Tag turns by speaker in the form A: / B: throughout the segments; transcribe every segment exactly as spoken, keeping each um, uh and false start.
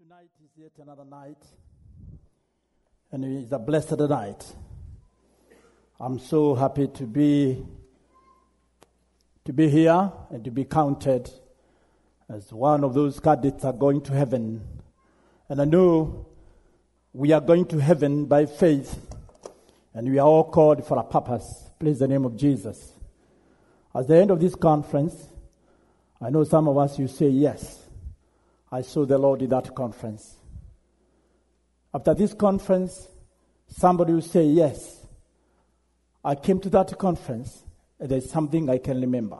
A: Tonight is yet another night, and it's a blessed night. I'm so happy to be to be here and to be counted as one of those cadets that are going to heaven. And I know we are going to heaven by faith, and we are all called for a purpose. Praise the name of Jesus. At the end of this conference, I know some of us, you say, yes, I saw the Lord in that conference. After this conference, somebody will say, yes, I came to that conference, and there's something I can remember.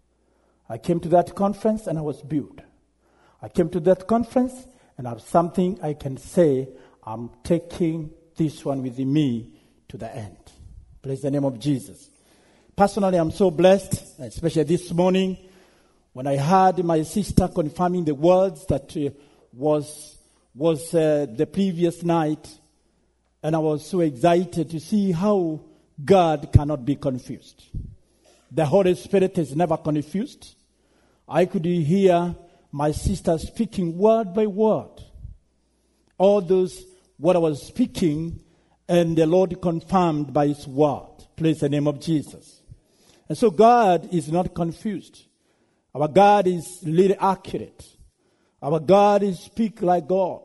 A: I came to that conference, and I was built. I came to that conference, and I have something I can say, I'm taking this one with me to the end. Praise the name of Jesus. Personally, I'm so blessed, especially this morning, when I heard my sister confirming the words that uh, was was uh, the previous night, and I was so excited to see how God cannot be confused. The Holy Spirit is never confused. I could hear my sister speaking word by word. All those, what I was speaking, and the Lord confirmed by His word. Praise the name of Jesus. And so God is not confused. Our God is really accurate. Our God is speak like God.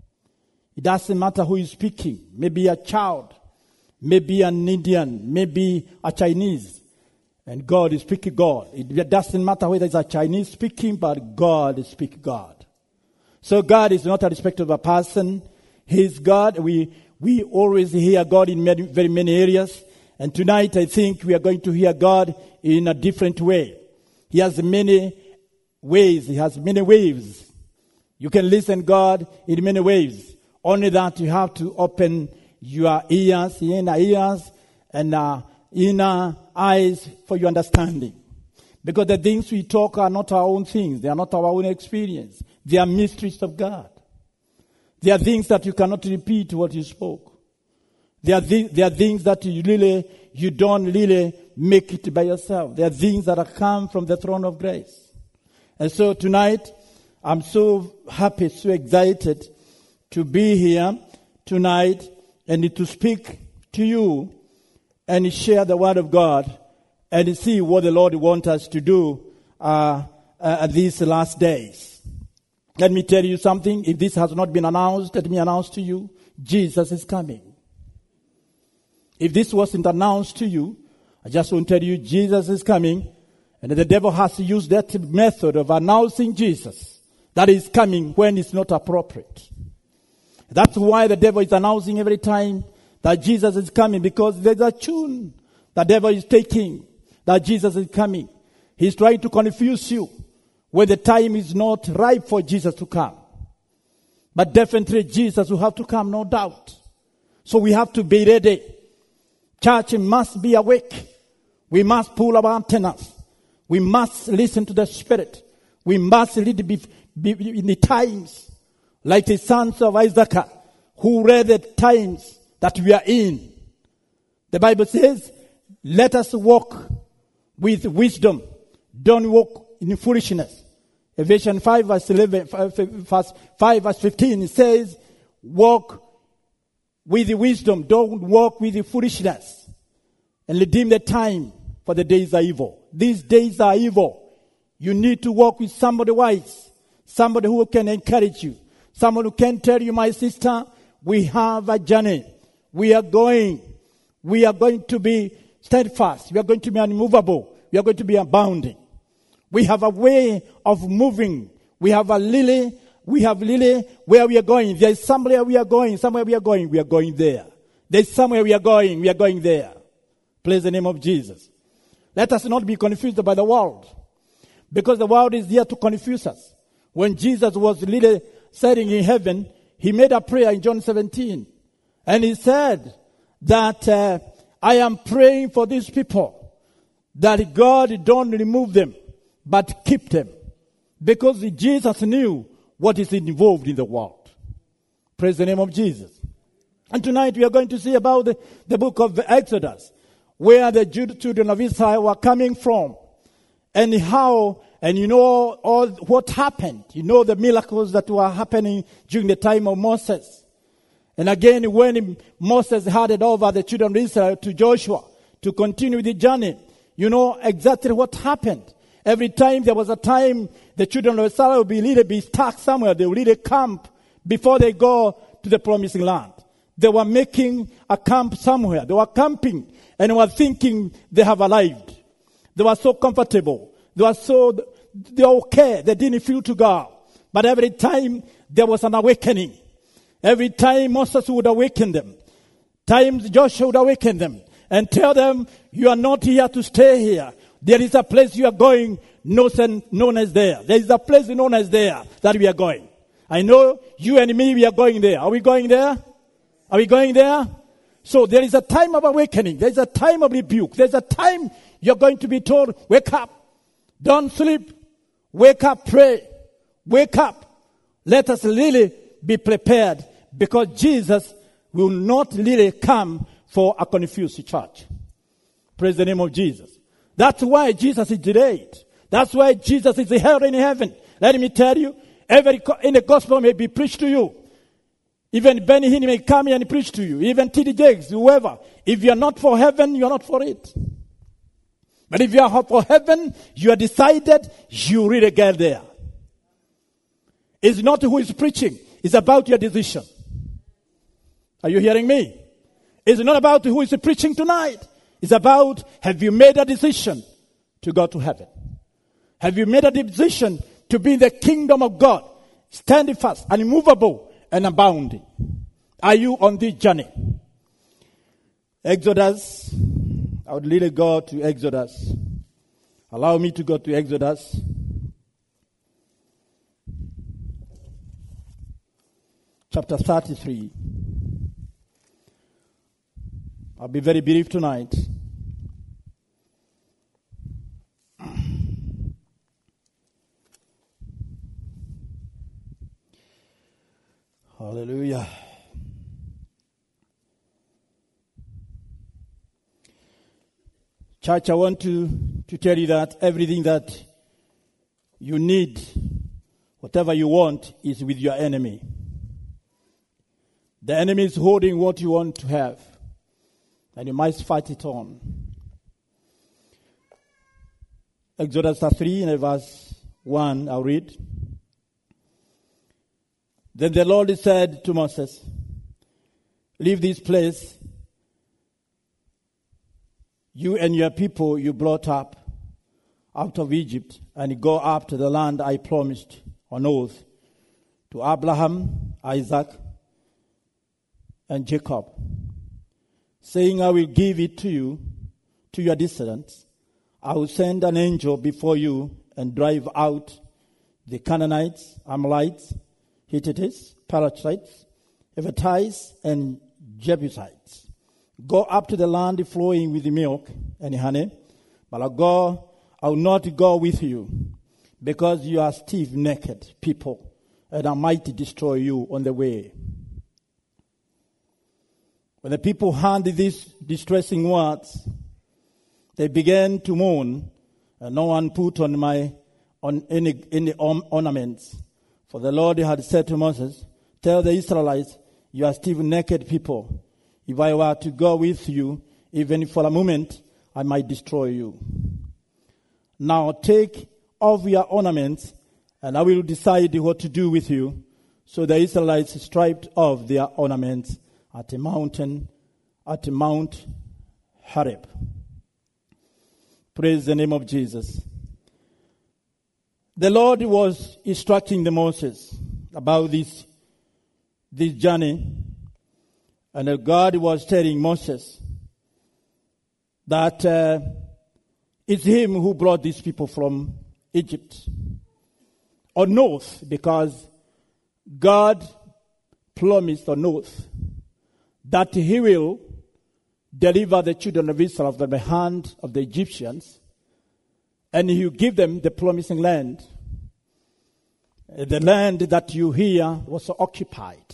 A: It doesn't matter who is speaking. Maybe a child, maybe an Indian, maybe a Chinese. And God is speaking God. It doesn't matter whether it's a Chinese speaking, but God is speaking God. So God is not a respecter of a person. He is God. We we always hear God in many, very many areas. And tonight I think we are going to hear God in a different way. He has many ways. He has many waves. You can listen to God in many ways. Only that you have to open your ears, inner ears, and uh, inner eyes for your understanding. Because the things we talk are not our own things. They are not our own experience. They are mysteries of God. They are things that you cannot repeat what you spoke. They are, th- they are things that you really, you don't really make it by yourself. They are things that are come from the throne of grace. And so tonight, I'm so happy, so excited to be here tonight and to speak to you and share the word of God and see what the Lord wants us to do uh, uh, these last days. Let me tell you something. If this has not been announced, let me announce to you, Jesus is coming. If this wasn't announced to you, I just want to tell you, Jesus is coming, and the devil has used that method of announcing Jesus, that is coming when it's not appropriate. That's why the devil is announcing every time that Jesus is coming, because there's a tune the devil is taking that Jesus is coming. He's trying to confuse you when the time is not ripe for Jesus to come. But definitely Jesus will have to come, no doubt. So we have to be ready. Church must be awake. We must pull our antennas. We must listen to the Spirit. We must lead be, be, in the times, like the sons of Isaac, who read the times that we are in. The Bible says, let us walk with wisdom. Don't walk in foolishness. Ephesians five verse eleven, verse five verse fifteen, it says, walk with wisdom. Don't walk with foolishness. And redeem the time, for the days are evil. These days are evil. You need to walk with somebody wise. Somebody who can encourage you. Someone who can tell you, my sister, we have a journey. We are going. We are going to be steadfast. We are going to be unmovable. We are going to be abounding. We have a way of moving. We have a lily. We have lily where we are going. There is somewhere we are going. Somewhere we are going. We are going there. There is somewhere we are going. We are going there. Praise the name of Jesus. Let us not be confused by the world, because the world is there to confuse us. When Jesus was really sitting in heaven, He made a prayer in John seventeen. And He said that uh, I am praying for these people, that God don't remove them, but keep them. Because Jesus knew what is involved in the world. Praise the name of Jesus. And tonight we are going to see about the, the book of Exodus, where the children of Israel were coming from, and how And you know all what happened. You know the miracles that were happening during the time of Moses. And again, when Moses handed over the children of Israel to Joshua to continue the journey, you know exactly what happened. Every time there was a time the children of Israel would be really be stuck somewhere. They would really camp before they go to the promised land. They were making a camp somewhere. They were camping and were thinking they have arrived. They were so comfortable. They were so, they were okay. They didn't feel to go. But every time there was an awakening. Every time Moses would awaken them. Times Joshua would awaken them and tell them, you are not here to stay here. There is a place you are going known as there. There is a place known as there that we are going. I know you and me, we are going there. Are we going there? Are we going there? So there is a time of awakening. There is a time of rebuke. There is a time you're going to be told, wake up. Don't sleep. Wake up, pray. Wake up. Let us really be prepared because Jesus will not really come for a confused church. Praise the name of Jesus. That's why Jesus is delayed. That's why Jesus is held in heaven. Let me tell you, every in the gospel may be preached to you. Even Benny Hinn may come here and preach to you. Even T D Jakes, whoever. If you are not for heaven, you are not for it. But if you are for heaven, you are decided, you really get there. It's not who is preaching. It's about your decision. Are you hearing me? It's not about who is preaching tonight. It's about, have you made a decision to go to heaven? Have you made a decision to be in the kingdom of God? Standing fast, unmovable, and abounding. Are you on this journey? Exodus. I would really go to Exodus. Allow me to go to Exodus. Chapter thirty-three. I'll be very brief tonight. Hallelujah. Church, I want to, to tell you that everything that you need, whatever you want, is with your enemy. The enemy is holding what you want to have, and you must fight it on. Exodus three, and verse one, I'll read. Then the Lord said to Moses, leave this place, you and your people you brought up out of Egypt, and go up to the land I promised on oath to Abraham, Isaac, and Jacob, saying, I will give it to you, to your descendants. I will send an angel before you and drive out the Canaanites, Amalekites, Hittites, Perizzites, Evites, and Jebusites. Go up to the land flowing with milk and honey, but I'll go, I will not go with you, because you are stiff-necked people, and I might destroy you on the way. When the people heard these distressing words, they began to mourn, and no one put on my on any any ornaments. For the Lord had said to Moses, tell the Israelites, you are stiff-necked people. If I were to go with you, even for a moment, I might destroy you. Now take off your ornaments, and I will decide what to do with you. So the Israelites stripped off their ornaments at a mountain, at Mount Horeb. Praise the name of Jesus. The Lord was instructing the Moses about this, this journey. And God was telling Moses that uh, it's him who brought these people from Egypt. On oath, because God promised on oath that he will deliver the children of Israel from the hand of the Egyptians, and he will give them the promising land. The land that you hear was occupied.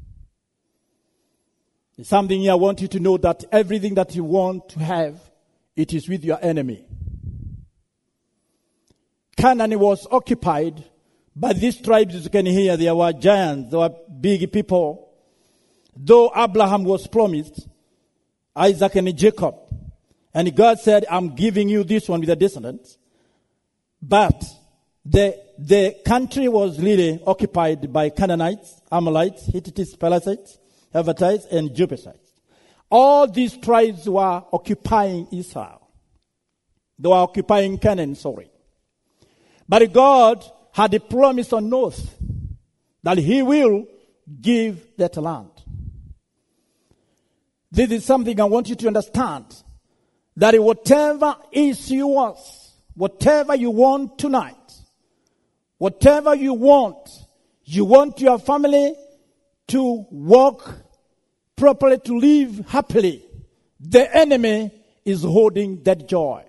A: It's something I want you to know, that everything that you want to have, it is with your enemy. Canaan was occupied by these tribes. You can hear there were giants, there were big people. Though Abraham was promised Isaac and Jacob, and God said, I'm giving you this one with a descendant. But the the country was really occupied by Canaanites, Amalekites, Hittites, Perizzites, Hivites, and Jebusites. All these tribes were occupying Israel. They were occupying Canaan, sorry. But God had a promise on oath that he will give that land. This is something I want you to understand. That whatever is yours, whatever you want tonight, whatever you want, you want your family to walk properly, to live happily, the enemy is holding that joy.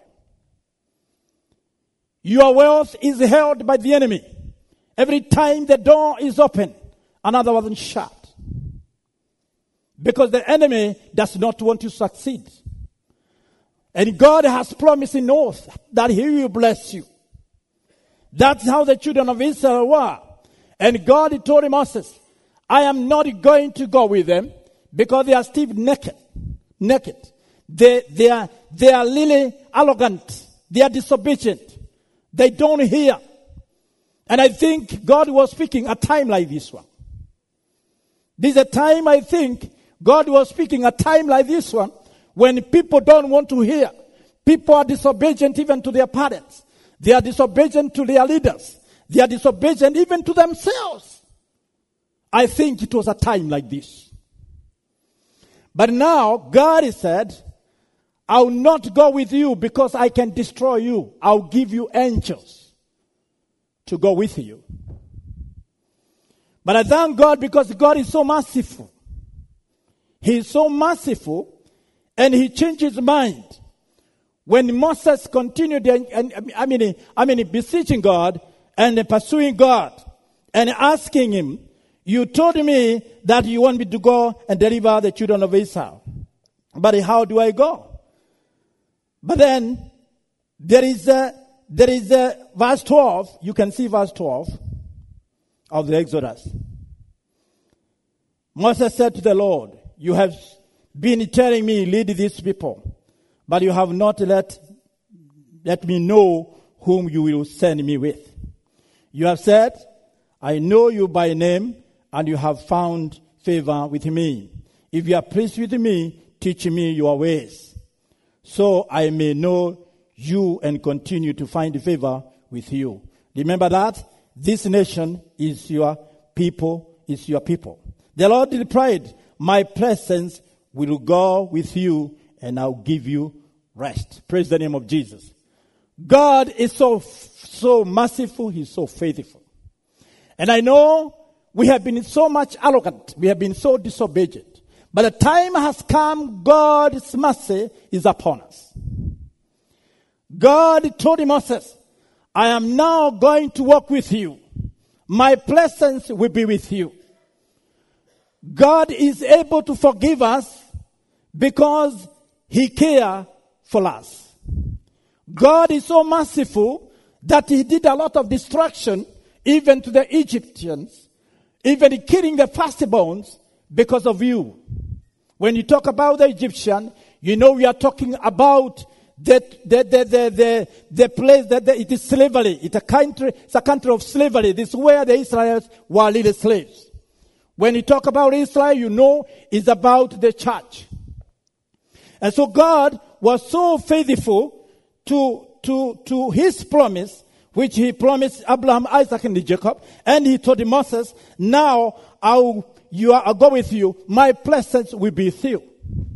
A: Your wealth is held by the enemy. Every time the door is open, another one shut. Because the enemy does not want to succeed. And God has promised in oath that he will bless you. That's how the children of Israel were. And God told Moses, I am not going to go with them because they are still naked. Naked. They, they are, they are really arrogant. They are disobedient. They don't hear. And I think God was speaking a time like this one. This is a time I think God was speaking a time like this one when people don't want to hear. People are disobedient even to their parents. They are disobedient to their leaders. They are disobedient even to themselves. I think it was a time like this. But now God has said, I will not go with you because I can destroy you. I'll give you angels to go with you. But I thank God because God is so merciful. He is so merciful and he changed his mind. When Moses continued, and I mean, I mean, beseeching God and pursuing God and asking him, you told me that you want me to go and deliver the children of Israel. But how do I go? But then there is a, there is a verse twelve. You can see verse twelve of the Exodus. Moses said to the Lord, you have been telling me, lead these people, but you have not let, let me know whom you will send me with. You have said, I know you by name, and you have found favor with me. If you are pleased with me, teach me your ways, so I may know you and continue to find favor with you. Remember that this nation is your people, is your people. The Lord replied, my presence will go with you and I'll give you rest. Praise the name of Jesus. God is so, so merciful. He's so faithful. And I know we have been so much arrogant. We have been so disobedient. But the time has come, God's mercy is upon us. God told Moses, I am now going to walk with you. My presence will be with you. God is able to forgive us because he cares for us. God is so merciful that he did a lot of destruction even to the Egyptians, even killing the firstborns because of you. When you talk about the Egyptian, you know we are talking about the the the the the, the place that the, it is slavery. It's a country. It's a country of slavery. This is where the Israelites were little slaves. When you talk about Israel, you know it's about the church. And so God was so faithful to to to his promise, which he promised Abraham, Isaac, and Jacob, and he told Moses, now I'll You are, I'll go with you. My presence will be with you.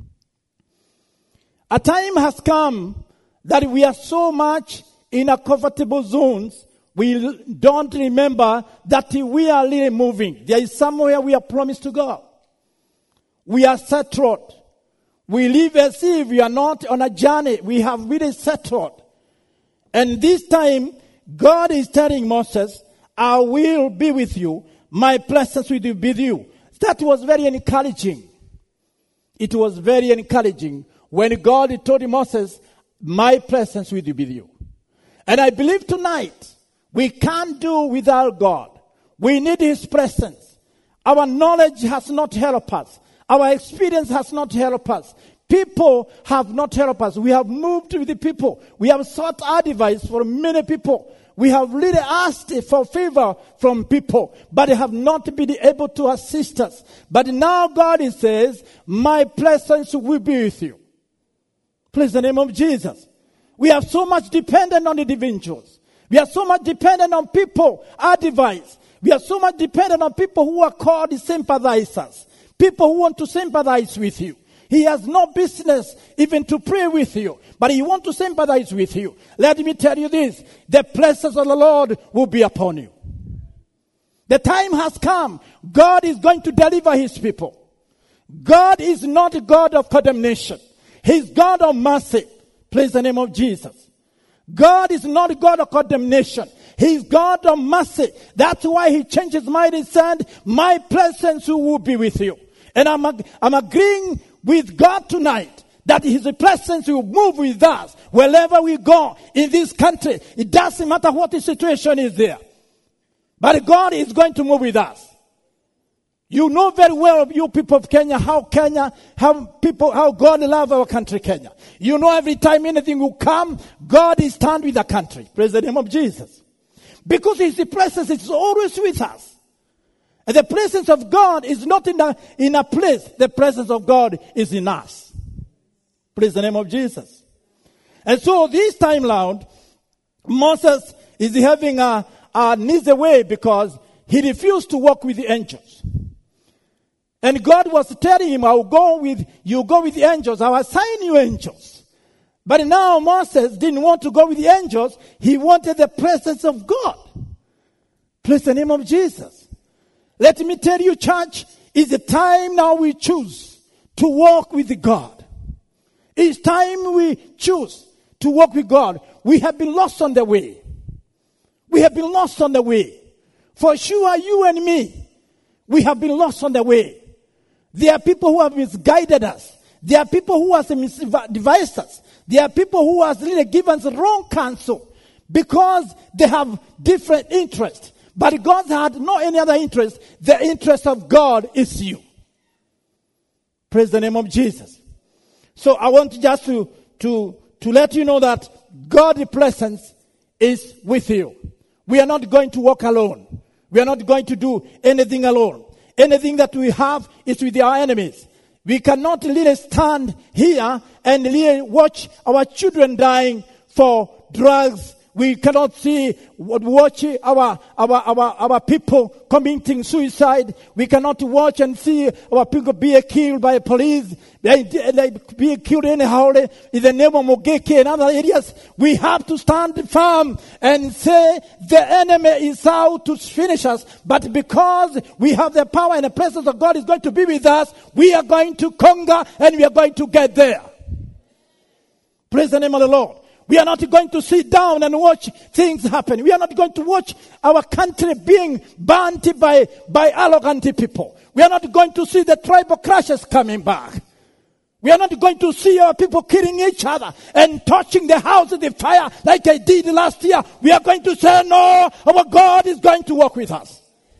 A: A time has come that we are so much in a comfortable zones, we don't remember that we are really moving. There is somewhere we are promised to go. We are settled. We live as if we are not on a journey. We have really settled. And this time, God is telling Moses, I will be with you. My presence will be with you. That was very encouraging. It was very encouraging when God told Moses, my presence will be with you. And I believe tonight, We can't do without God. We need His presence. Our knowledge has not helped us. Our experience has not helped us. People have not helped us. We have moved with the people. We have sought advice from many people. We have really asked for favor from people, but they have not been able to assist us. But now God says, my presence will be with you. Praise the name of Jesus. We are so much dependent on individuals. We are so much dependent on people, advice. We are so much dependent on people who are called sympathizers. People who want to sympathize with you. He has no business even to pray with you, but he wants to sympathize with you. Let me tell you this, the presence of the Lord will be upon you. The time has come. God is going to deliver his people. God is not a God of condemnation. He's God of mercy. Praise the name of Jesus. God is not a God of condemnation. He's God of mercy. That's why he changed his mind and said, my presence will be with you. And I'm, I'm agreeing with God tonight that his presence will move with us wherever we go in this country. It doesn't matter what the situation is there. But God is going to move with us. You know very well, you people of Kenya, how Kenya, how people, how God loves our country, Kenya. You know every time anything will come, God is stand with the country. Praise the name of Jesus. Because his presence is always with us. And the presence of God is not in a, in a place. The presence of God is in us. Praise the name of Jesus. And so this time round, Moses is having a, a knees away because he refused to walk with the angels. And God was telling him, I will go with, you go with the angels. I will assign you angels. But now Moses didn't want to go with the angels. He wanted the presence of God. Praise the name of Jesus. Let me tell you, church, it's the time now we choose to walk with God. It's time we choose to walk with God. We have been lost on the way. We have been lost on the way. For sure, you and me, we have been lost on the way. There are people who have misguided us. There are people who have misadvised us. There are people who have really given us wrong counsel because they have different interests. But God had no any other interest. The interest of God is you. Praise the name of Jesus. So I want just to, to, to let you know that God's presence is with you. We are not going to walk alone. We are not going to do anything alone. Anything that we have is with our enemies. We cannot really stand here and really watch our children dying for drugs. We cannot see, watch our, our, our, our people committing suicide. We cannot watch and see our people being killed by police. They, they being killed anyhow in the name of Mogeke and other areas. We have to stand firm and say the enemy is out to finish us. But because we have the power and the presence of God is going to be with us, we are going to conquer and we are going to get there. Praise the name of the Lord. We are not going to sit down and watch things happen. We are not going to watch our country being burnt by, by arrogant people. We are not going to see the tribal crashes coming back. We are not going to see our people killing each other and touching the house of the fire like they did last year. We are going to say, no, our God is going to walk with us.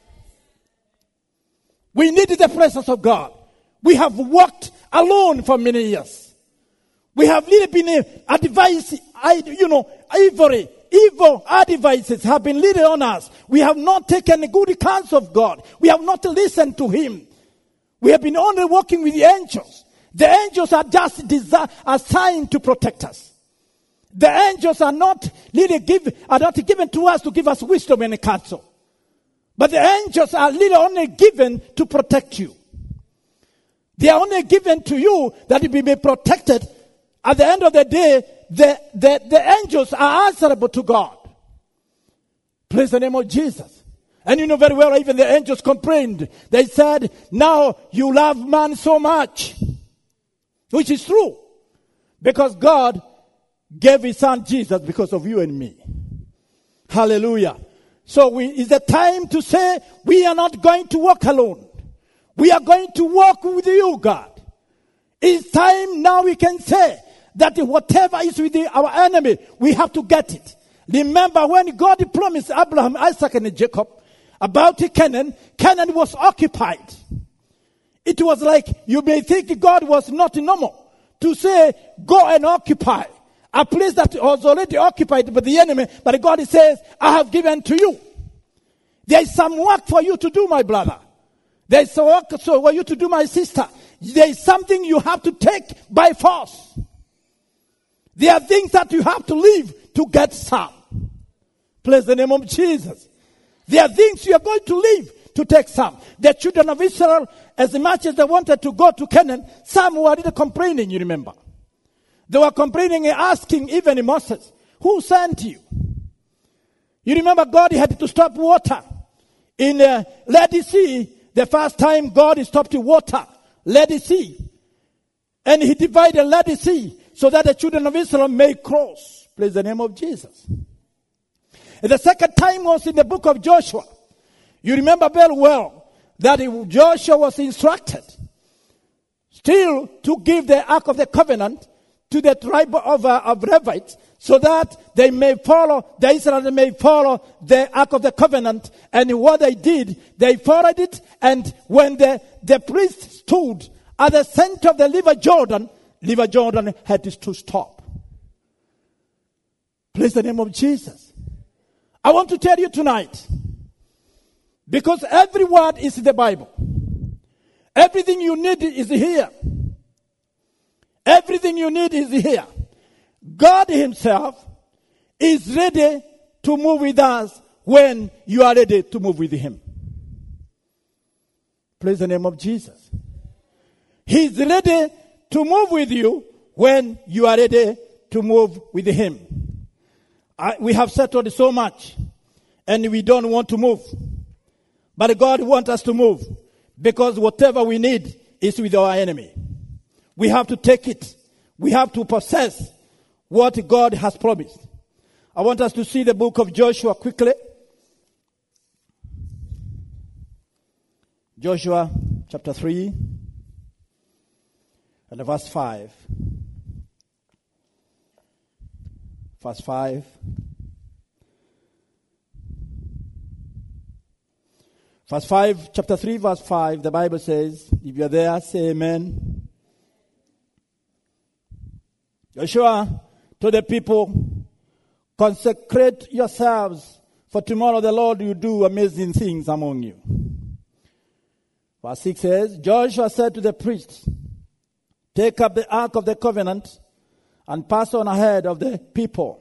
A: We need the presence of God. We have walked alone for many years. We have really been advised, you know, evil, evil advices have been leading on us. We have not taken good counsel of God. We have not listened to him. We have been only walking with the angels. The angels are just desi- assigned to protect us. The angels are not really give, are not given to us to give us wisdom and counsel. But the angels are really only given to protect you. They are only given to you that you may be protected. At the end of the day, the, the, the angels are answerable to God. Praise the name of Jesus. And you know very well, even the angels complained. They said, now you love man so much. Which is true. Because God gave his son Jesus because of you and me. Hallelujah. So we, it's the time to say, we are not going to walk alone. We are going to walk with you, God. It's time now we can say, that whatever is with the, our enemy, we have to get it. Remember when God promised Abraham, Isaac, and Jacob about Canaan, Canaan was occupied. It was like you may think God was not normal to say, go and occupy a place that was already occupied by the enemy. But God says, I have given to you. There is some work for you to do, my brother. There is some work for you to do, my sister. There is something you have to take by force. There are things that you have to leave to get some. Praise the name of Jesus. There are things you are going to leave to take some. The children of Israel, as much as they wanted to go to Canaan, some were complaining, you remember. They were complaining and asking even Moses, who sent you? You remember God had to stop water. In uh, Red Sea, the first time God stopped water, Red Sea. And he divided Red Sea so that the children of Israel may cross. Praise the name of Jesus. And the second time was in the book of Joshua. You remember very well that Joshua was instructed still to give the Ark of the Covenant to the tribe of, uh, of Levites so that they may follow, the Israelites may follow the Ark of the Covenant. And what they did, they followed it. And when the, the priest stood at the center of the river Jordan, river Jordan had to stop. Praise the name of Jesus. I want to tell you tonight, because every word is in the Bible. Everything you need is here. Everything you need is here. God himself is ready to move with us when you are ready to move with him. Praise the name of Jesus. He's ready to move with you when you are ready to move with him. I, we have settled so much and we don't want to move. But God wants us to move because whatever we need is with our enemy. We have to take it. We have to possess what God has promised. I want us to see the book of Joshua quickly. Joshua chapter three and verse five. Verse five. Verse five, chapter three, verse five, the Bible says, if you're there, say amen. Joshua told the people, consecrate yourselves, for tomorrow the Lord will do amazing things among you. Verse six says, Joshua said to the priests, take up the ark of the covenant and pass on ahead of the people.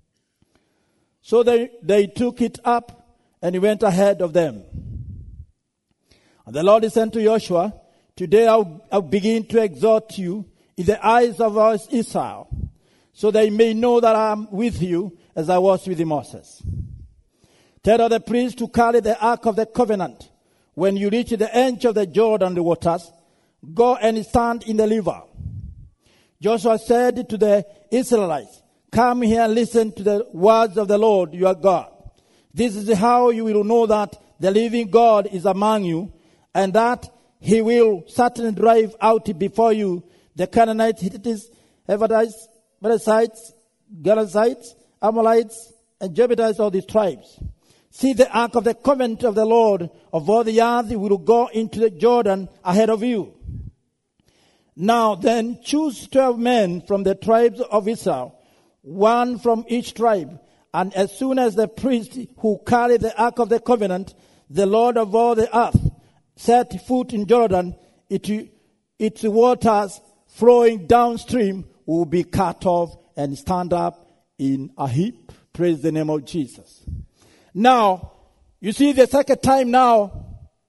A: So they, they took it up and he went ahead of them. And the Lord said to Joshua, today I'll, I'll begin to exhort you in the eyes of Israel, so they may know that I am with you as I was with Moses. Tell the priests to carry the ark of the covenant. When you reach the edge of the Jordan waters, go and stand in the river. Joshua said to the Israelites, come here and listen to the words of the Lord your God. This is how you will know that the living God is among you, and that he will certainly drive out before you the Canaanites, Hittites, Hittites, Perizzites, Girgashites, Amalekites, and Jebusites, all these tribes. See, the ark of the covenant of the Lord of all the earth will go into the Jordan ahead of you. Now then, choose twelve men from the tribes of Israel, one from each tribe. And as soon as the priest who carry the ark of the covenant, the Lord of all the earth, set foot in Jordan, it, its waters flowing downstream will be cut off and stand up in a heap. Praise the name of Jesus. Now, you see the second time now,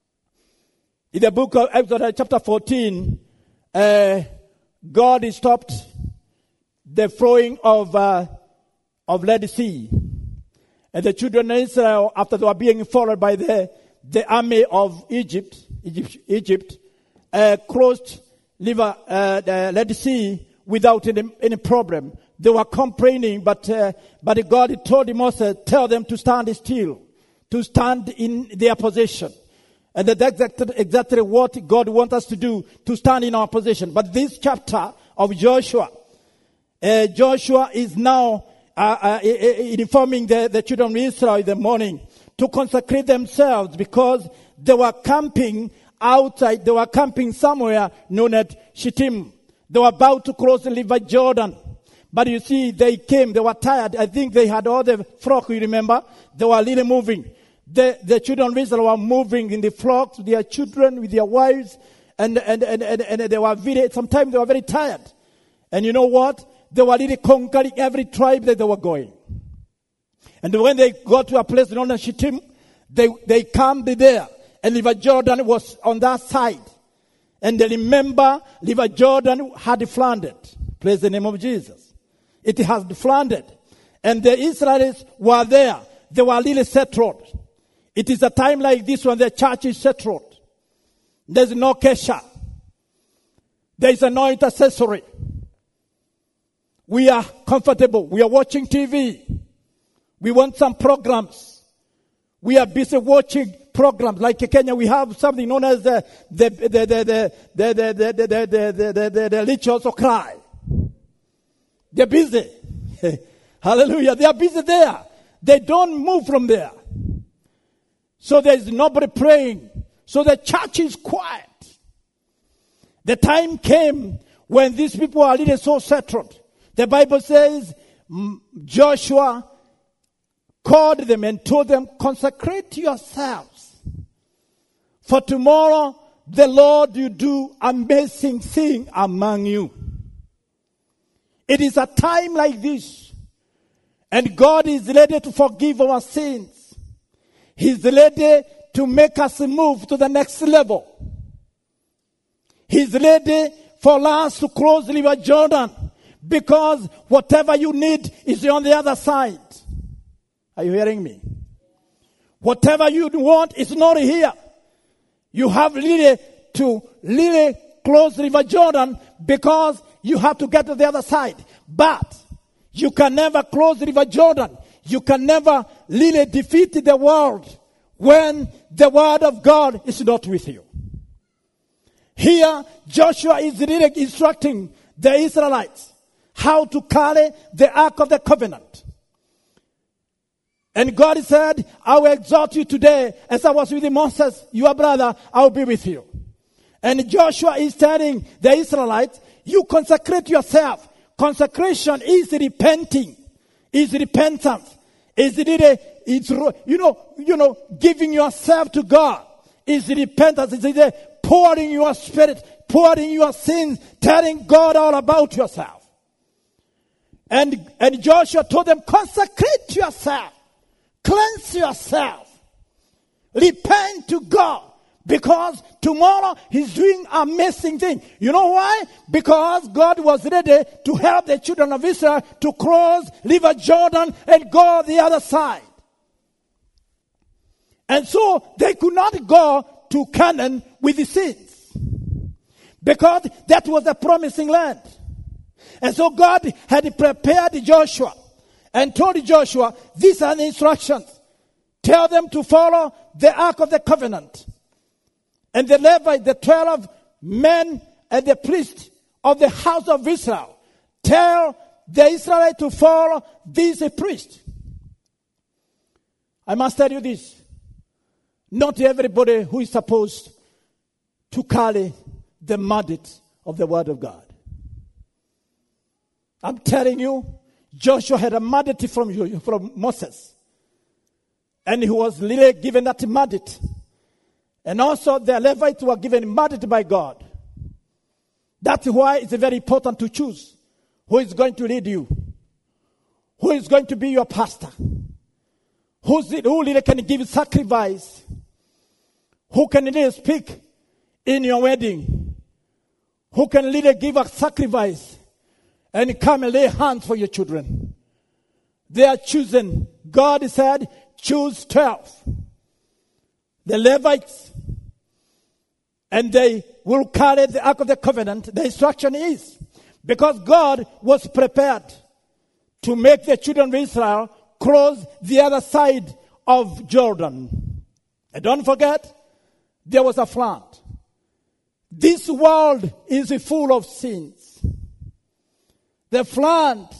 A: in the book of Exodus chapter fourteen, uh, God stopped the flowing of, uh, of Red Sea. And the children of Israel, after they were being followed by the, the army of Egypt, Egypt, Egypt uh, crossed river, uh, the Red Sea without any, any problem. They were complaining, but uh, but God told Moses, tell them to stand still, to stand in their position. And that's exactly, exactly what God wants us to do, to stand in our position. But this chapter of Joshua, uh, Joshua is now uh, uh, informing the, the children of Israel in the morning to consecrate themselves because they were camping outside. They were camping somewhere known as Shittim. They were about to cross the river Jordan. But you see, they came. They were tired. I think they had all the flock, you remember? They were really moving. The, the children of Israel were moving in the flocks with their children, with their wives. And, and, and, and, and they were very, sometimes they were very tired. And you know what? They were really conquering every tribe that they were going. And when they got to a place known as Shittim, they, they camped there. And River Jordan was on that side. And they remember, River Jordan had flooded. Praise the name of Jesus. It has flooded. And the Israelites were there. They were really settled. It is a time like this when the church is settled. There's no kesha. There is no intercessory. We are comfortable. We are watching T V. We want some programs. We are busy watching programs. Like in Kenya, we have something known as the the the the the the the the the the the the the rituals of cry. They're busy. Hallelujah. They are busy there. They don't move from there. So there is nobody praying. So the church is quiet. The time came when these people are really so settled. The Bible says Joshua called them and told them, consecrate yourselves. For tomorrow the Lord will do amazing thing among you. It is a time like this. And God is ready to forgive our sins. He's ready to make us move to the next level. He's ready for us to cross the River Jordan. Because whatever you need is on the other side. Are you hearing me? Whatever you want is not here. You have really to really close the River Jordan because you have to get to the other side. But you can never close the River Jordan. You can never really defeat the world when the word of God is not with you. Here, Joshua is really instructing the Israelites how to carry the Ark of the Covenant. And God said, I will exhort you today, as I was with Moses, your brother, I will be with you. And Joshua is telling the Israelites, you consecrate yourself. Consecration is repenting, is repentance, is really, it's, you know, you know, giving yourself to God. Is repentance, is pouring your spirit, pouring your sins, telling God all about yourself. And, and Joshua told them, consecrate yourself. Cleanse yourself. Repent to God. Because tomorrow He's doing amazing thing. You know why? Because God was ready to help the children of Israel to cross River Jordan and go the other side. And so they could not go to Canaan with the sins. Because that was the promising land. And so God had prepared Joshua and told Joshua, these are the instructions. Tell them to follow the Ark of the Covenant. And the Levites, the twelve men and the priests of the house of Israel, tell the Israelites to follow these priests. I must tell you this. Not everybody who is supposed to carry the mandate of the word of God. I'm telling you, Joshua had a mandate from you, from Moses. And he was really given that mandate. And also the Levites were given mandate by God. That's why it's very important to choose who is going to lead you. Who is going to be your pastor. Who's it, who really can give sacrifice. Who can really speak in your wedding. Who can really give a sacrifice. And come and lay hands for your children. They are chosen. God said, choose twelve. The Levites. And they will carry the Ark of the Covenant. The instruction is, because God was prepared to make the children of Israel cross the other side of Jordan. And don't forget, there was a flood. This world is full of sins. The flood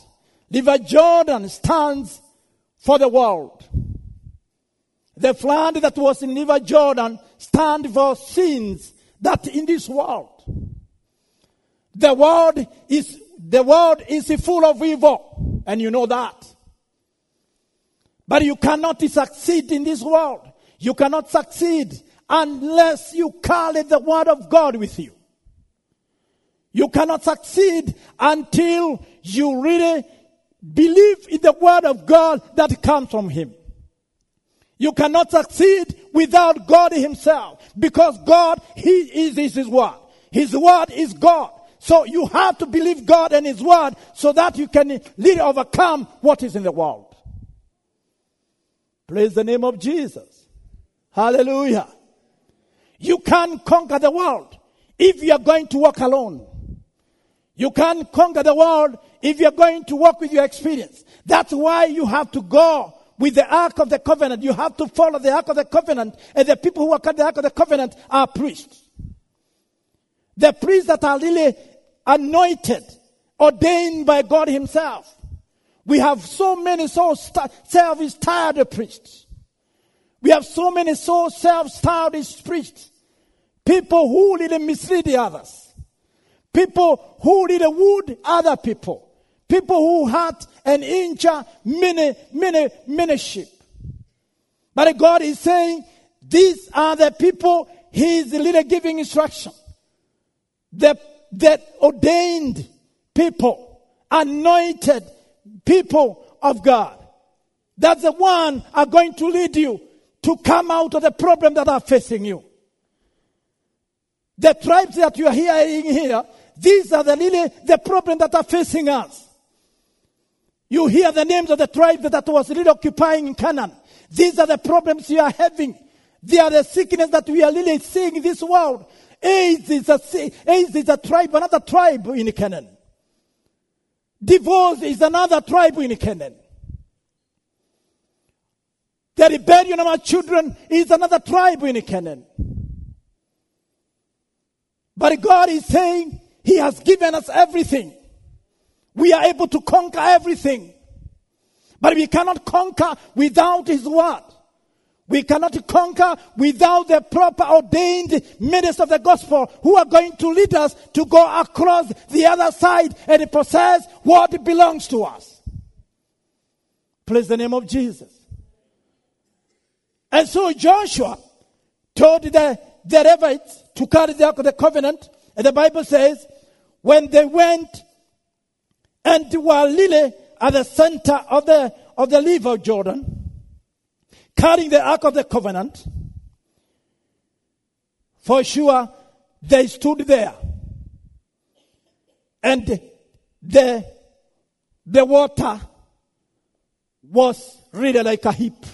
A: River Jordan stands for the world. The flood that was in River Jordan stands for sins that in this world. The world is the world is full of evil, and you know that. But you cannot succeed in this world. You cannot succeed unless you carry the word of God with you. You cannot succeed until you really believe in the word of God that comes from him. You cannot succeed without God himself, because God, he is, is his word. His word is God. So you have to believe God and his word so that you can really overcome what is in the world. Praise the name of Jesus. Hallelujah. You can't conquer the world if you are going to walk alone. You can't conquer the world if you are going to walk with your experience. That's why you have to go with the Ark of the Covenant. You have to follow the Ark of the Covenant. And the people who are at the Ark of the Covenant are priests. The priests that are really anointed, ordained by God himself. We have so many so st- self-styled priests. We have so many so self-styled priests. People who really mislead the others. People who really wound other people. People who hurt and injure many, many, many sheep. But God is saying, these are the people he is really giving instruction. The, the ordained people, anointed people of God. That's the one are going to lead you to come out of the problem that are facing you. The tribes that you are hearing here, these are the really the problem that are facing us. You hear the names of the tribes that was really occupying in Canaan. These are the problems you are having. They are the sickness that we are really seeing in this world. AIDS is a, AIDS is a tribe, another tribe in Canaan. Divorce is another tribe in Canaan. The rebellion of our children is another tribe in Canaan. But God is saying he has given us everything. We are able to conquer everything. But we cannot conquer without his word. We cannot conquer without the proper ordained ministers of the gospel who are going to lead us to go across the other side and possess what belongs to us. Praise the name of Jesus. And so Joshua told the, the Levites to carry the Ark of the Covenant. And the Bible says, when they went and were really at the center of the, of the river Jordan, carrying the Ark of the Covenant, for sure they stood there. And the, the water was really like a heap.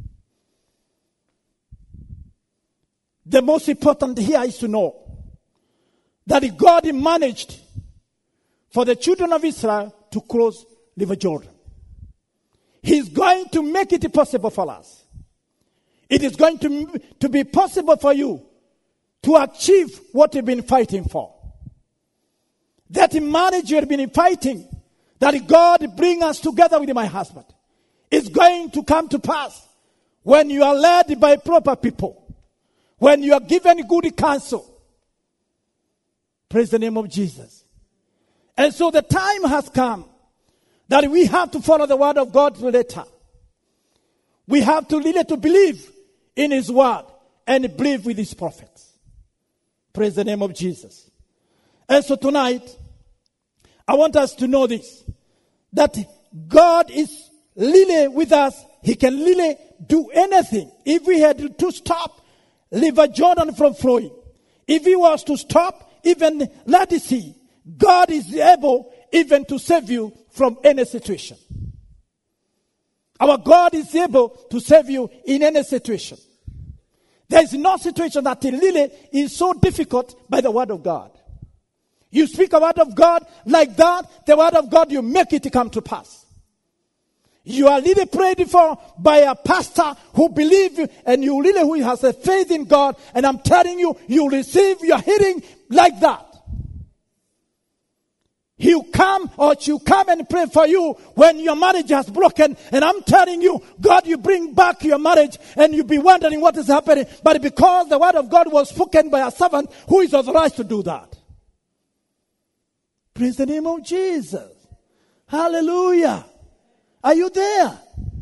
A: The most important here is to know that God managed for the children of Israel to cross River Jordan. He's going to make it possible for us. It is going to, to be possible for you to achieve what you've been fighting for. That marriage you have been fighting, that God bring us together with my husband, is going to come to pass when you are led by proper people. When you are given good counsel. Praise the name of Jesus. And so the time has come that we have to follow the word of God later. We have to really to believe in his word and believe with his prophets. Praise the name of Jesus. And so tonight, I want us to know this, that God is really with us. He can really do anything. If we had to stop River Jordan from flowing, if he was to stop even let it see, God is able even to save you from any situation. Our God is able to save you in any situation. There is no situation that really is so difficult by the word of God. You speak a word of God like that, the word of God, you make it come to pass. You are really prayed for by a pastor who believes and you really who has a faith in God. And I'm telling you, you receive your healing like that. He'll come or she'll come and pray for you when your marriage has broken. And I'm telling you, God, you bring back your marriage and you'll be wondering what is happening. But because the word of God was spoken by a servant, who is authorized to do that? Praise the name of Jesus. Hallelujah. Are you there?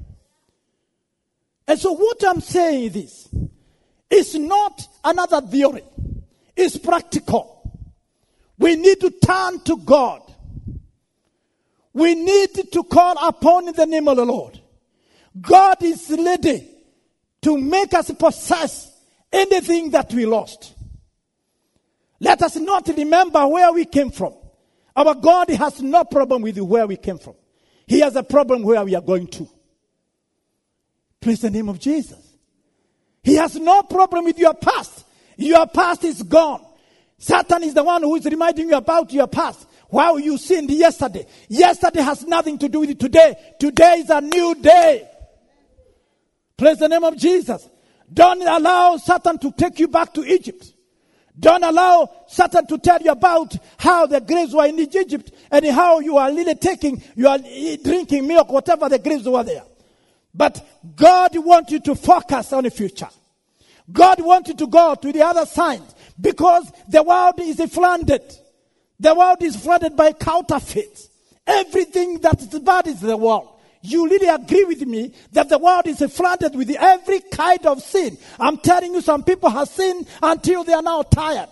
A: And so what I'm saying is this. It's not another theory. It's practical. We need to turn to God. We need to call upon the name of the Lord. God is ready to make us possess anything that we lost. Let us not remember where we came from. Our God has no problem with where we came from. He has a problem where we are going to. Praise the name of Jesus. He has no problem with your past. Your past is gone. Satan is the one who is reminding you about your past. Wow, you sinned yesterday. Yesterday has nothing to do with it today. Today is a new day. Praise the name of Jesus. Don't allow Satan to take you back to Egypt. Don't allow Satan to tell you about how the graves were in Egypt and how you are really taking, you are drinking milk, whatever the graves were there. But God wants you to focus on the future. God wants you to go to the other side because the world is flooded. The world is flooded by counterfeits. Everything that is bad is the world. You really agree with me that the world is flooded with every kind of sin. I'm telling you, some people have sinned until they are now tired.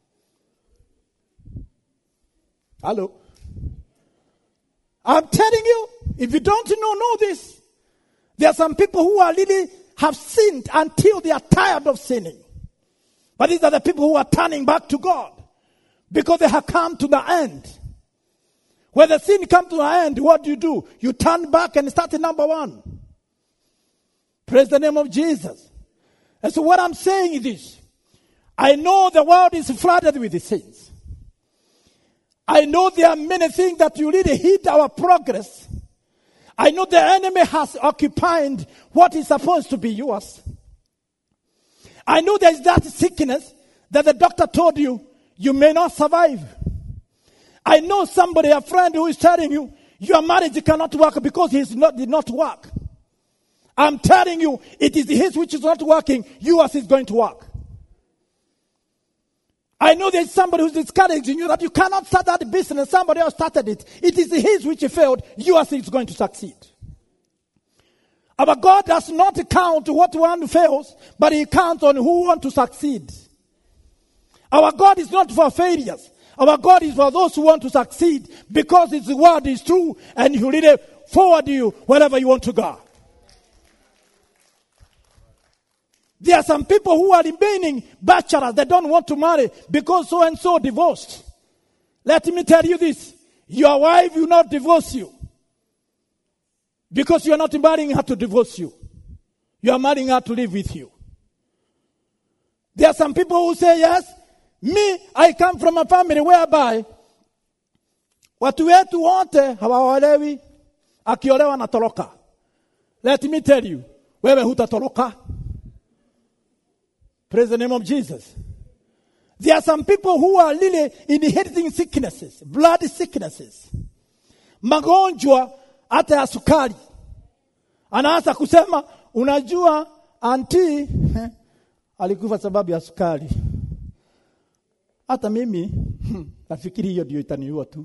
A: Hello? I'm telling you, if you don't know, know this. There are some people who are really have sinned until they are tired of sinning. But these are the people who are turning back to God because they have come to the end. When the sin comes to an end, what do you do? You turn back and start at number one. Praise the name of Jesus. And so what I'm saying is this. I know the world is flooded with the sins. I know there are many things that you really hit our progress. I know the enemy has occupied what is supposed to be yours. I know there is that sickness that the doctor told you, you may not survive. I know somebody, a friend who is telling you, your marriage cannot work because his not, did not work. I'm telling you, it is his which is not working, yours is going to work. I know there's somebody who's discouraging you that you cannot start that business, somebody else started it. It is his which failed, yours is going to succeed. Our God does not count what one fails, but he counts on who want to succeed. Our God is not for failures. Our God is for those who want to succeed because his word is true and he will really forward you wherever you want to go. There are some people who are remaining bachelors. They don't want to marry because so and so divorced. Let me tell you this. Your wife will not divorce you because you are not marrying her to divorce you. You are marrying her to live with you. There are some people who say, yes, me, I come from a family whereby watu wetu wote hawaolewi, akiolewa na toroka. Let me tell you, wewe hutatoroka. Praise the name of Jesus. There are some people who are really inheriting sicknesses, blood sicknesses. Magonjwa hata ya sukari. Anaanza kusema, unajua auntie alikufa sababu ya sukari. Hata mimi nafikiri hiyo ndio itaniua tu.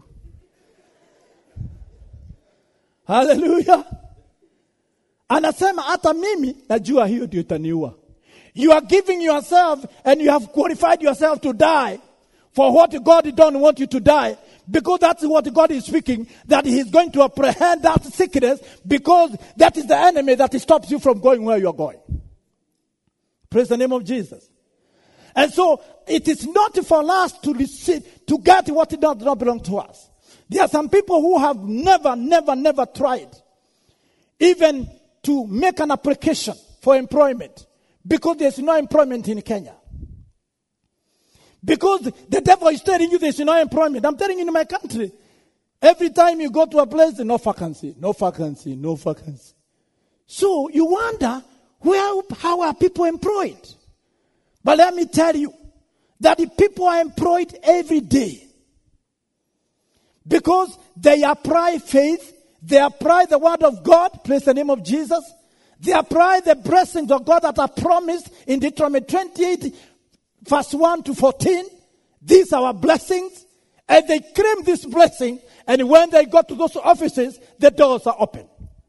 A: Hallelujah. Anasema hata mimi najua hiyo ndio itaniua. You are giving yourself and you have qualified yourself to die for what God don't want you to die, because that's what God is speaking, that he is going to apprehend that sickness because that is the enemy that stops you from going where you are going. Praise the name of Jesus. And so it is not for us to receive, to get what does not belong to us. There are some people who have never, never, never tried even to make an application for employment because there's no employment in Kenya. Because the devil is telling you there's no employment. I'm telling you in my country, every time you go to a place, no vacancy, no vacancy, no vacancy. So you wonder, where, how are people employed? But let me tell you that the people are employed every day. Because they apply faith, they apply the word of God, praise the name of Jesus. They apply the blessings of God that are promised in Deuteronomy twenty-eight, verse one to fourteen. These are our blessings. And they claim this blessing. And when they go to those offices, the doors are open.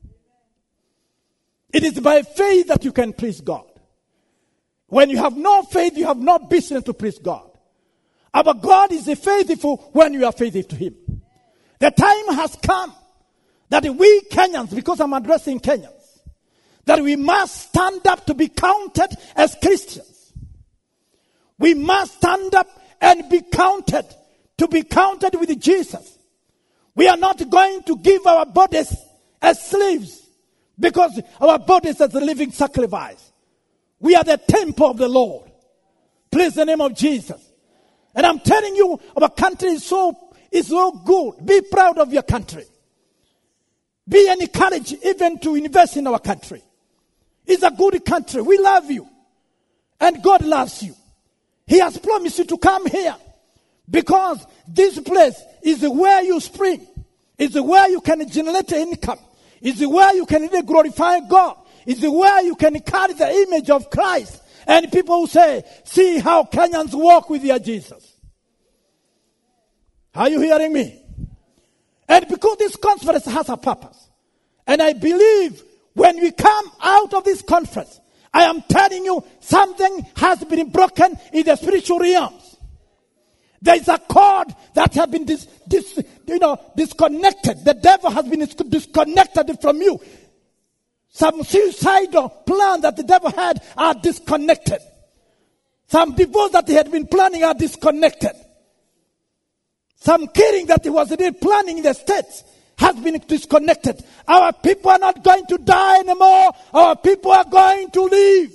A: It is by faith that you can please God. When you have no faith, you have no business to please God. Our God is faithful when you are faithful to Him. The time has come that we Kenyans, because I'm addressing Kenyans, that we must stand up to be counted as Christians. We must stand up and be counted, to be counted with Jesus. We are not going to give our bodies as slaves, because our bodies are the living sacrifice. We are the temple of the Lord. Praise the name of Jesus. And I'm telling you, our country is so, is so good. Be proud of your country. Be encouraged even to invest in our country. It's a good country. We love you. And God loves you. He has promised you to come here. Because this place is where you spring. It's where you can generate income. It's where you can really glorify God. It's where you can carry the image of Christ. And people will say, see how Kenyans walk with their Jesus. Are you hearing me? And because this conference has a purpose. And I believe when we come out of this conference, I am telling you, something has been broken in the spiritual realms. There is a cord that has been dis, dis, you know, disconnected. The devil has been disconnected from you. Some suicidal plans that the devil had are disconnected. Some divorce that he had been planning are disconnected. Some killing that he was planning in the States has been disconnected. Our people are not going to die anymore. Our people are going to live.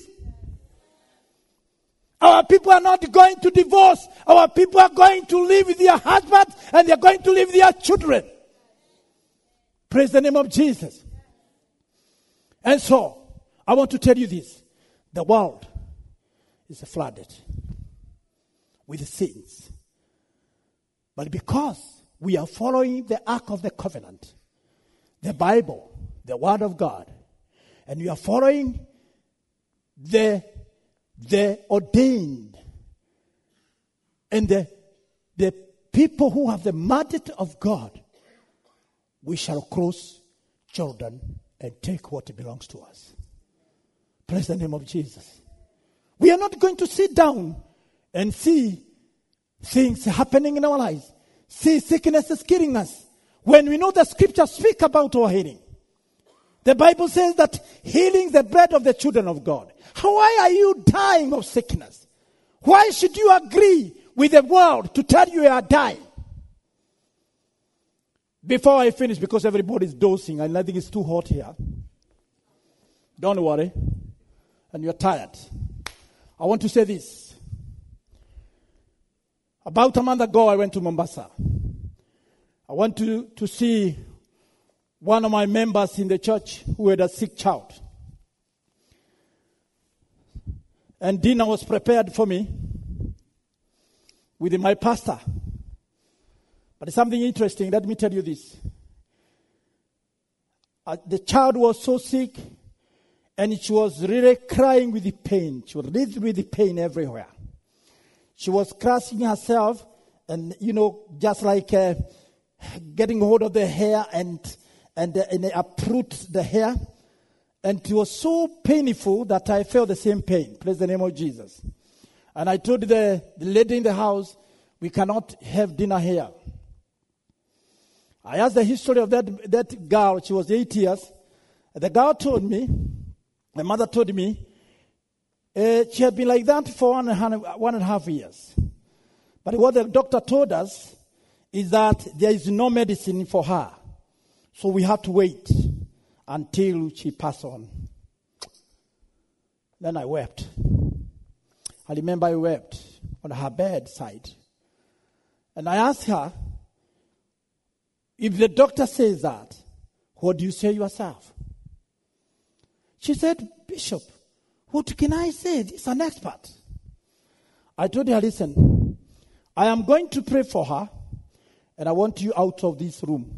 A: Our people are not going to divorce. Our people are going to live with their husbands and they are going to live with their children. Praise the name of Jesus. And so, I want to tell you this. The world is flooded with sins. But because we are following the Ark of the Covenant, the Bible, the Word of God, and we are following the, the ordained and the, the people who have the mandate of God, we shall cross Jordan and take what belongs to us. Praise the name of Jesus. We are not going to sit down and see things happening in our lives. See sickness is killing us. When we know the scriptures speak about our healing. The Bible says that healing is the bread of the children of God. Why are you dying of sickness? Why should you agree with the world to tell you you are dying? Before I finish, because everybody is dozing and I think it's too hot here. Don't worry. And you're tired. I want to say this. About a month ago, I went to Mombasa. I went to, to see one of my members in the church who had a sick child. And dinner was prepared for me with my pastor. But it's something interesting. Let me tell you this. Uh, the child was so sick and she was really crying with the pain. She was really with the pain everywhere. She was crushing herself and, you know, just like uh, getting hold of the hair and, and, uh, and uproot the hair. And it was so painful that I felt the same pain. Praise the name of Jesus. And I told the, the lady in the house, we cannot have dinner here. I asked the history of that, that girl. She was eight years. The girl told me, my mother told me, uh, she had been like that for one and, one and a half years. But what the doctor told us is that there is no medicine for her. So we have to wait until she passed on. Then I wept. I remember I wept on her bedside. And I asked her, if the doctor says that, what do you say yourself? She said, Bishop, what can I say? He's an expert. I told her, listen, I am going to pray for her, And I want you out of this room.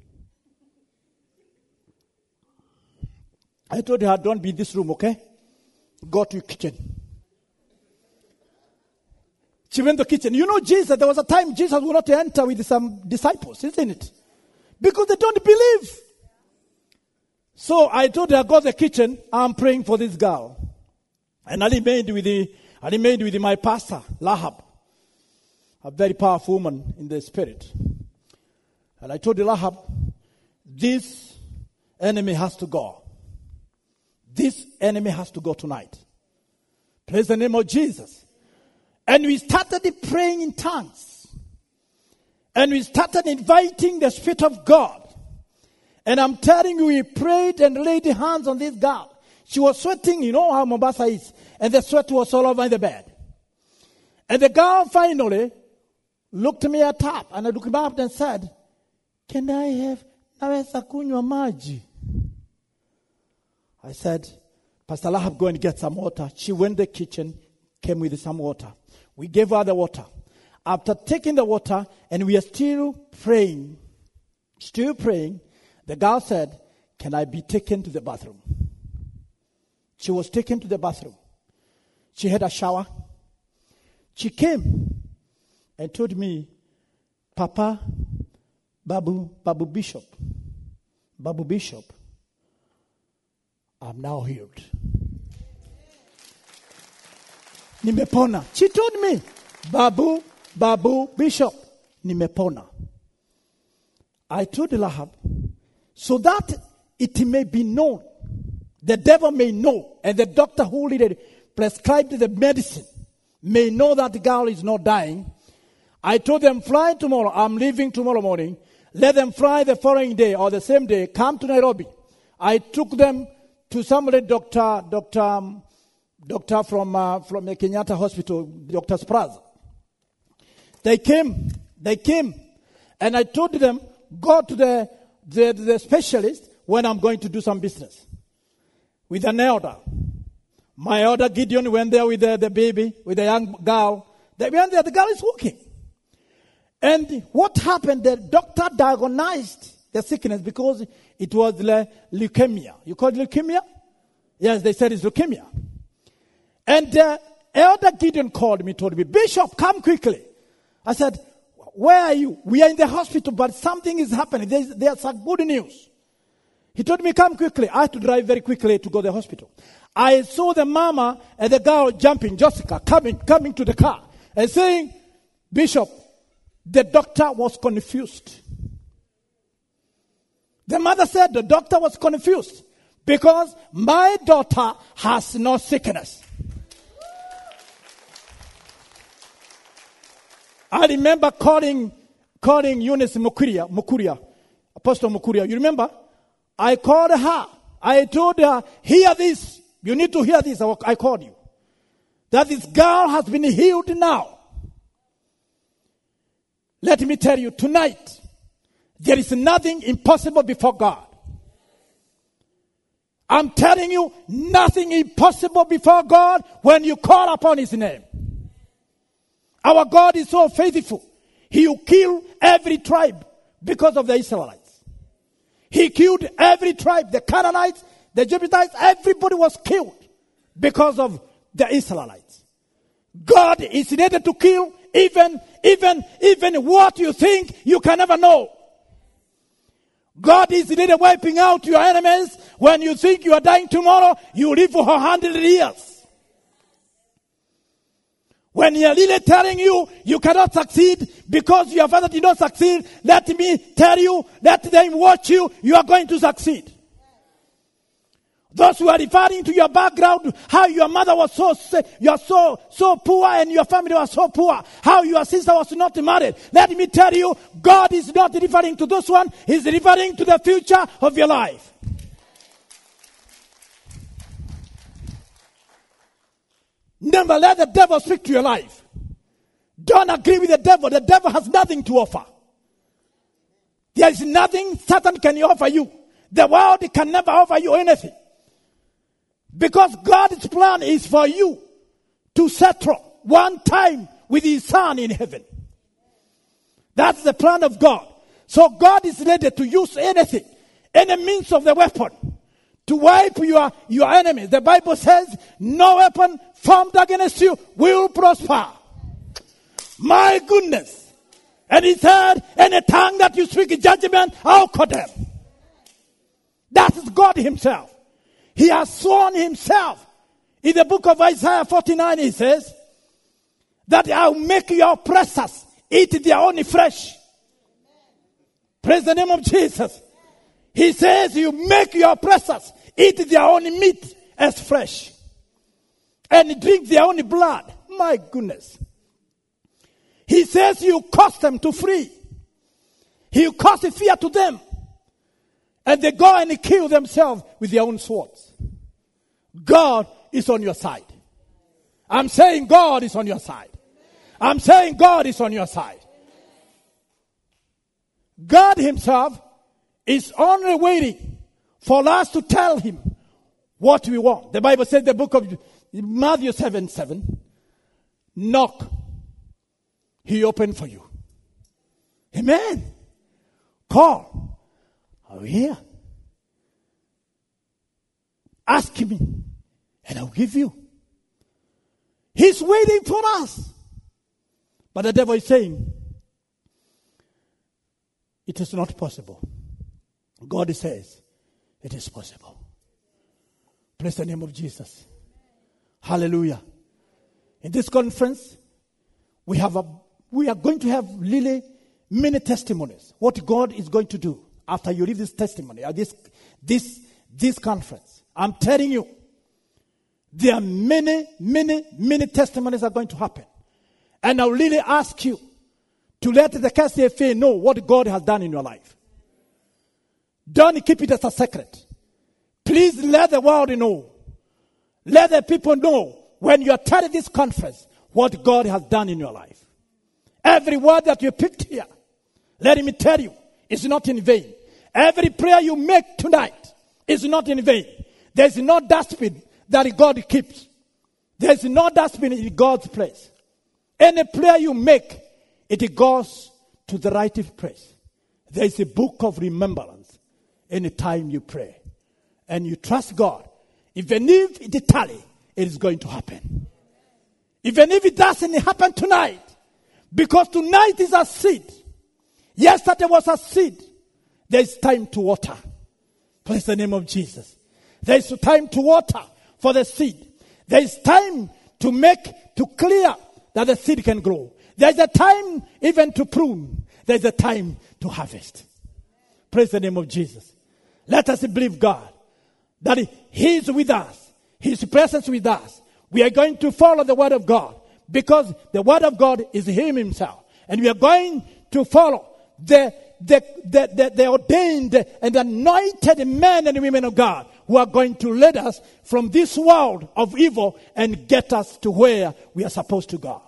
A: I told her, don't be in this room, okay? Go to your kitchen. She went to the kitchen. You know Jesus, there was a time Jesus would not enter with some disciples, isn't it? Because they don't believe. So I told her, go to the kitchen. I'm praying for this girl. And I remained with the, I remained with my pastor, Lahab, a very powerful woman in the spirit. And I told Lahab, this enemy has to go. This enemy has to go tonight. Praise the name of Jesus. And we started praying in tongues. And we started inviting the Spirit of God. And I'm telling you, we prayed and laid hands on this girl. She was sweating, you know how Mombasa is. And the sweat was all over the bed. And the girl finally looked me at up. And I looked up and said, can I have naweza kunywa maji? I said, Pastor Lahab, go and get some water. She went to the kitchen, came with some water. We gave her the water. After taking the water, and we are still praying, still praying, the girl said, can I be taken to the bathroom? She was taken to the bathroom. She had a shower. She came and told me, Papa, Babu, Babu Bishop, Babu Bishop, I'm now healed. Nimepona. She told me, Babu, Babu Bishop, nimepona. I told Lahab, so that it may be known, the devil may know, and the doctor who really prescribed the medicine may know that the girl is not dying. I told them, fly tomorrow. I'm leaving tomorrow morning. Let them fly the following day or the same day. Come to Nairobi. I took them to somebody, doctor, doctor, um, doctor from uh, from the Kenyatta Hospital, Doctor Spraza. They came, they came, and I told them, go to the, the the specialist when I'm going to do some business with an elder. My elder Gideon went there with the, the baby, with the young girl. They went there. The girl is walking. And what happened? The doctor diagnosed the sickness because it was le- leukemia. You call it leukemia? Yes, they said it's leukemia. And uh, Elder Gideon called me, told me, Bishop, come quickly. I said, where are you? We are in the hospital, but something is happening. There's, there's some good news. He told me, come quickly. I had to drive very quickly to go to the hospital. I saw the mama and the girl jumping, Jessica, coming, coming to the car and saying, Bishop, the doctor was confused. The mother said the doctor was confused because my daughter has no sickness. I remember calling, calling Eunice Mukuria, Mukuria, Apostle Mukuria. You remember? I called her. I told her, hear this. You need to hear this. I called you. That this girl has been healed now. Let me tell you, tonight, there is nothing impossible before God. I'm telling you, nothing impossible before God when you call upon His name. Our God is so faithful. He will kill every tribe because of the Israelites. He killed every tribe. The Canaanites, the Jebusites, everybody was killed because of the Israelites. God is ready to kill even, even, even what you think you can never know. God is really wiping out your enemies. When you think you are dying tomorrow, you live for one hundred years. When He is really telling you, you cannot succeed because your father did not succeed, let me tell you, let them watch you, you are going to succeed. Those who are referring to your background, how your mother was so you are so so poor and your family was so poor, how your sister was not married. Let me tell you, God is not referring to this one. He's referring to the future of your life. Never let the devil speak to your life. Don't agree with the devil. The devil has nothing to offer. There is nothing Satan can offer you. The world can never offer you anything. Because God's plan is for you to settle one time with His Son in heaven. That's the plan of God. So God is ready to use anything, any means of the weapon, to wipe your, your enemies. The Bible says, no weapon formed against you will prosper. My goodness. And he said, any tongue that you speak in judgment, I'll condemn. That is God himself. He has sworn himself. In the book of Isaiah forty-nine, he says, that I'll make your oppressors eat their own flesh. Praise the name of Jesus. He says, you make your oppressors eat their own meat as flesh. And drink their own blood. My goodness. He says, you cause them to flee. He cause fear to them. And they go and kill themselves with their own swords. God is on your side. I'm saying God is on your side. I'm saying God is on your side. God himself is only waiting for us to tell him what we want. The Bible says in the book of Matthew seven seven, knock, he opened for you. Amen. Call. Are we here? Ask me, and I'll give you. He's waiting for us. But the devil is saying, it is not possible. God says, it is possible. Praise the name of Jesus. Hallelujah. In this conference, we have a, we are going to have really many testimonies. What God is going to do after you leave this testimony, or this, this, this conference. I'm telling you, there are many, many, many testimonies are going to happen. And I'll really ask you to let the K C F A know what God has done in your life. Don't keep it as a secret. Please let the world know. Let the people know when you attend this conference what God has done in your life. Every word that you picked here, let me tell you, is not in vain. Every prayer you make tonight is not in vain. There's no dustbin that God keeps. There's no dustbin in God's place. Any prayer you make, it goes to the right place. There's a book of remembrance anytime you pray. And you trust God. Even if it tally, it is going to happen. Even if it doesn't happen tonight, because tonight is a seed. Yesterday was a seed. There's time to water. Praise the name of Jesus. There's time to water for the seed. There's time to make, to clear that the seed can grow. There's a time even to prune. There's a time to harvest. Praise the name of Jesus. Let us believe God that He is with us. His presence with us. We are going to follow the word of God because the word of God is Him Himself. And we are going to follow the, the, the, the, the ordained and anointed men and women of God who are going to lead us from this world of evil and get us to where we are supposed to go.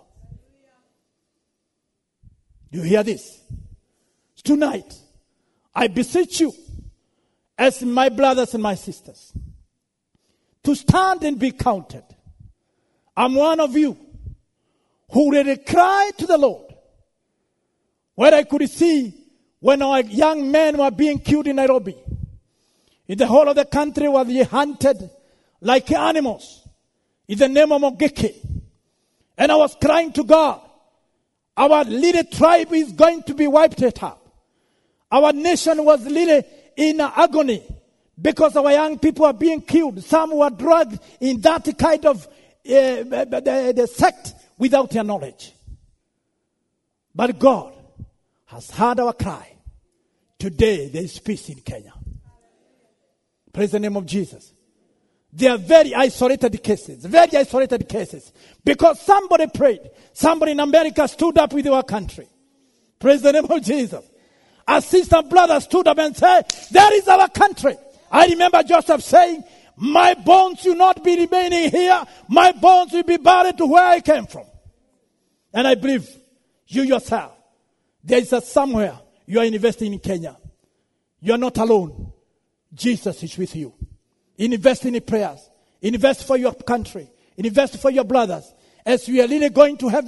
A: Do you hear this? Tonight, I beseech you, as my brothers and my sisters, to stand and be counted. I'm one of you who really cried to the Lord. Where I could see when our young men were being killed in Nairobi. In the whole of the country were they hunted like animals in the name of Mogeke. And I was crying to God. Our little tribe is going to be wiped out. Our nation was really in agony because our young people are being killed. Some were dragged in that kind of uh, the, the sect without their knowledge. But God has heard our cry. Today there is peace in Kenya. Praise the name of Jesus. They are very isolated cases. Very isolated cases. Because somebody prayed. Somebody in America stood up with our country. Praise the name of Jesus. A sister and brother stood up and said, that is our country. I remember Joseph saying, my bones will not be remaining here. My bones will be buried to where I came from. And I believe you yourself, there is a somewhere you are investing in Kenya. You are not alone. Jesus is with you. Invest in prayers. Invest for your country. Invest for your brothers. As we are really going to heaven,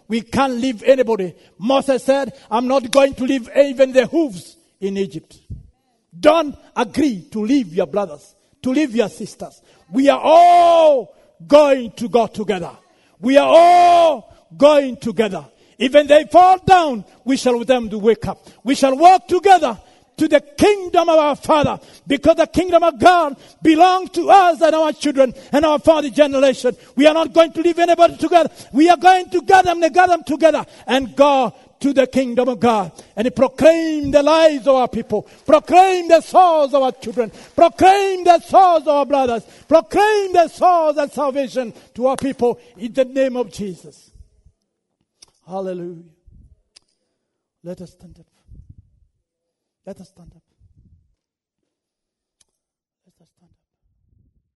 A: We can't leave anybody. Moses said, I'm not going to leave even the hooves in Egypt. Don't agree to leave your brothers, to leave your sisters. We are all going to go together. We are all going together. Even they fall down, we shall with them to wake up. We shall walk together to the kingdom of our Father, because the kingdom of God belongs to us and our children and our father generation. We are not going to leave anybody together. We are going to gather them, gather them together and go to the kingdom of God and proclaim the lives of our people, proclaim the souls of our children, proclaim the souls of our brothers, proclaim the souls and salvation to our people in the name of Jesus. Hallelujah. Let us stand up. Let us stand up.